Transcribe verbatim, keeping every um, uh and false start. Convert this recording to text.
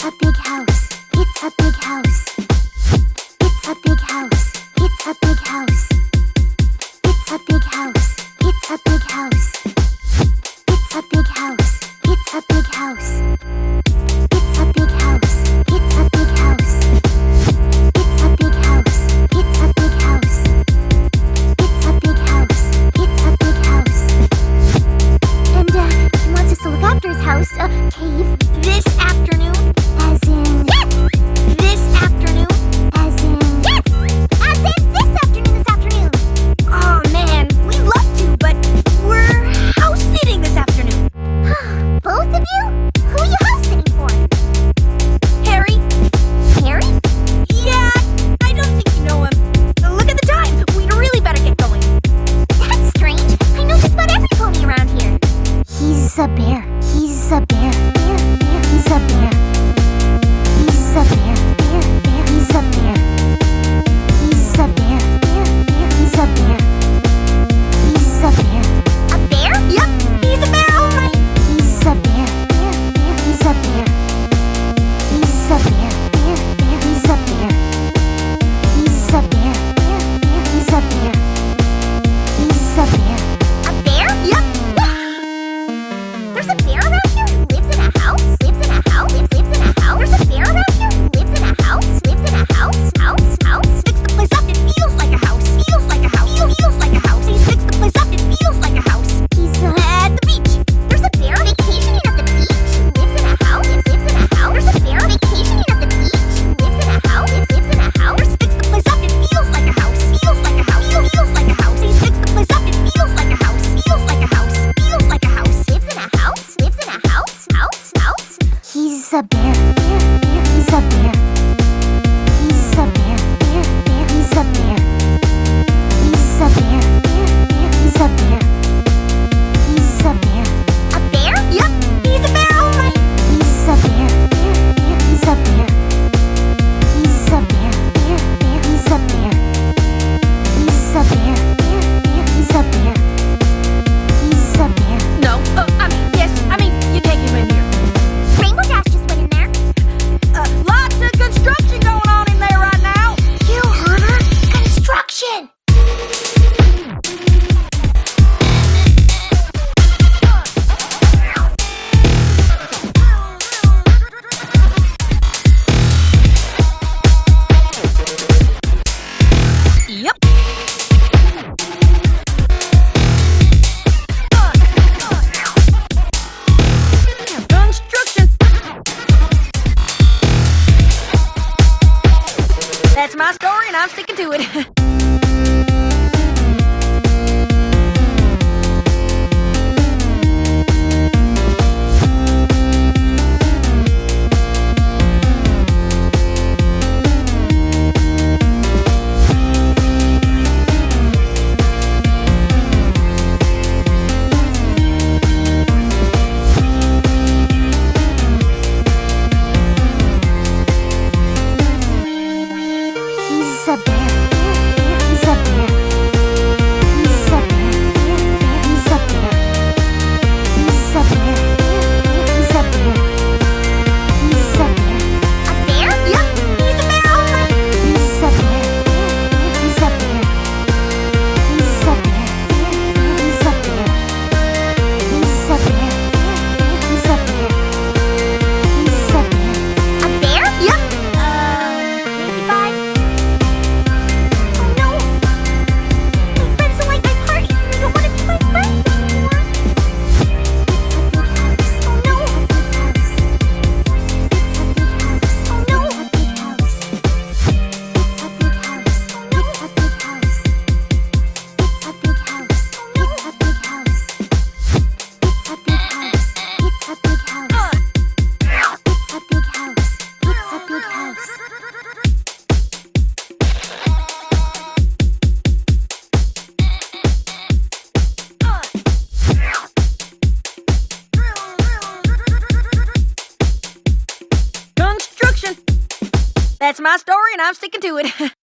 a big house. It's a big house. It's a big house. It's a big house. It's a big house. It's a big house. It's a big house. It's a big house. It's a big house. It's a big house. It's a big house. It's a big house. It's a big house. It's a big house. And uh, he wants us to look after his house, uh, cave, this afternoon. As in yes. This afternoon. As in yes. As in this afternoon. This afternoon. Oh man, we'd love to, but we're house sitting this afternoon. Both of you? Who are you house sitting for? Harry. Harry? Yeah, I don't think you know him. Look at the time. We'd really better get going. That's strange. I know just about every pony around here. He's a bear. He's a bear. Bear, bear. He's a bear. He's a bear. Bear, bear. He's a bear. He's a bear. Bear, bear. He's a bear. He's a bear. A bear? Yep, he's a bear, all right. He's a bear. Bear, bear. He's a bear. He's a bear. Bear, bear. He's a bear. He's a bear. Bear, bear. He's a bear. He's a bear. A bear? Yep. There's a bear around here who lives in a house? Lives in a house? Lives, lives in a house? There's a bear around here who lives in a house? Lives in a house? House? House? Fix the place up, it feels like a house. Feels like a house. Feels, feels like a house. He's fixed the place up, it feels like a house. He's uh, at the beach. There's a bear vacationing at the beach who lives in a house? Lives, lives in a house? There's a bear vacationing at the beach who lives in a house? Lives, lives in a house? There's fix the place up, it feels like a house. Feels like a house. Feels, feels like a house. He's fixed the place up, it feels like a house. Feels like a house. Feels like a house. Lives in a house? Lives in a house? House? House? He's a bear. Bear, bear. He's a bear. He's a bear. Bear, bear. He's a bear. He's a bear. Bear, bear. He's a bear. He's a bear. A bear? Yep, he's a bear, all right. He's a bear. Bear, bear. He's a bear. He's a bear. Bear, bear. He's a bear. He's a bear. Bear, bear. He's a bear. He's a bear. No, uh, I mean, yes, I mean, you take him in here. Rainbow Dash just went in there. Uh, lots of construction going on in there right now. You heard her? Construction! Yep. Construction. That's my story, and I'm sticking to it. He's a bear. Bear, bear. He's a bear. He's a bear. Bear, bear. He's a bear. He's a bear. Bear, bear. He's a bear. He's a bear. A bear? Yep, he's a bear, all right. He's a bear. Bear, bear. He's a bear. He's a bear. Bear, bear. He's a bear. He's a bear. Bear, bear. He's a bear. He's a bear. A bear? Yep. Uh, maybe five. Oh no! My friends don't like my parties and they don't want to be my friends anymore. It's a big house. Oh no! It's a big house. Oh no! It's a big house. It's a big house. Oh no! It's a big house. It's a big house. Oh no! It's a big house. It's a big house. It's a big house. It's a big house. It's a big house. Construction. That's my story, and I'm sticking to it.